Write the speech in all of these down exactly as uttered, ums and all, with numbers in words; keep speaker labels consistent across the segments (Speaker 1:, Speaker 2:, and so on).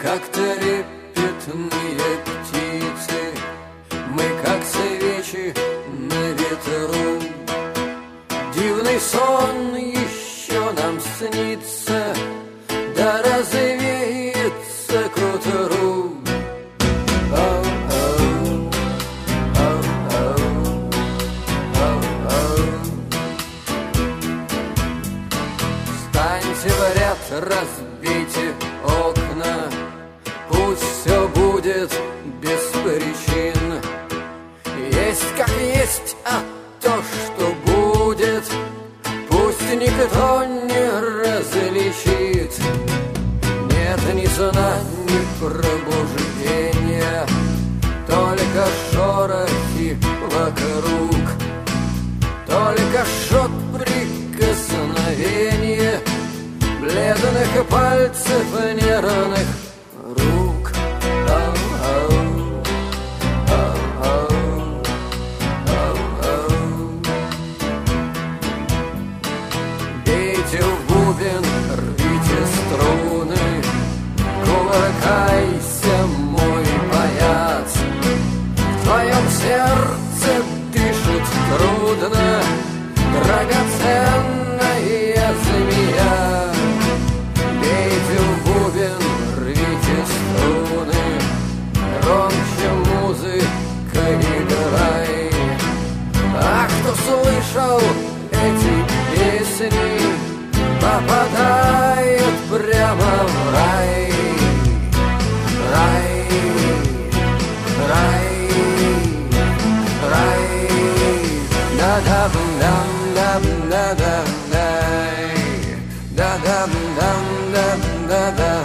Speaker 1: как трепетные птицы, мы как свечи на ветру. Дивный сон еще нам снится, да развеется к утру. Встаньте в ряд, разбейте окна, пусть все будет без причин. Есть как есть, а то, что будет, пусть никто не различит. Нет ни сна, ни пробуждения, только шорохи вокруг, только шот прикосновения бледных пальцев нервных рук. Ау-ау, ау-ау, ау-ау. Бейте в бубен, рвите струны, кувыркайся, мой паяц. В твоем сердце дышит трудно драгоценная змея. Бейте в бубен, рвите струны, громче музыка играй. А кто слышал эти песни, попадает прямо в рай. Рай, рай, рай. Да-да-дам, да-да-дам, да-да-дам, да-да-дам,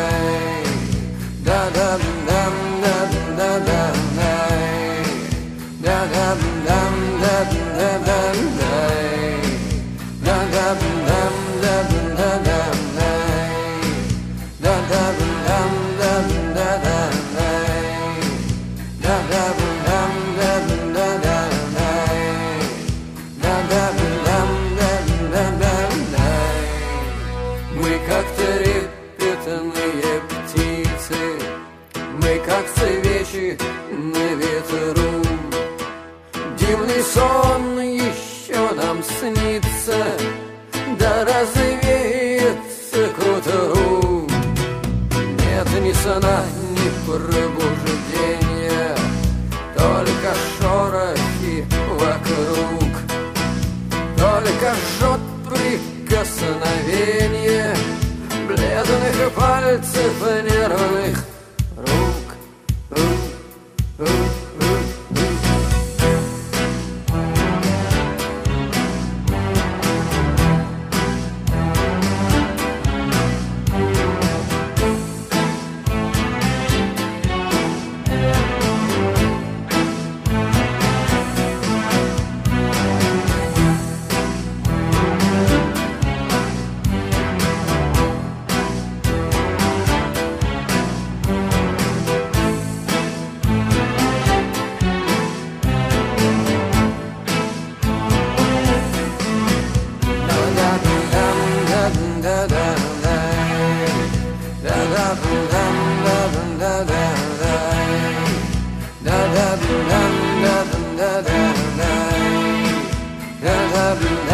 Speaker 1: да-да-дам, да-да-дам, да-да-дам, да-да-дам, да-да-дам, мы как трепетные птицы, мы как свечи на ветру. Дивный сон еще нам снится, да развеется к утру. Нет ни сна, ни пробуждения, только шорохи вокруг, только жжет прикосновение бледных пальцев нервных рук. Da da da da da da da da da da da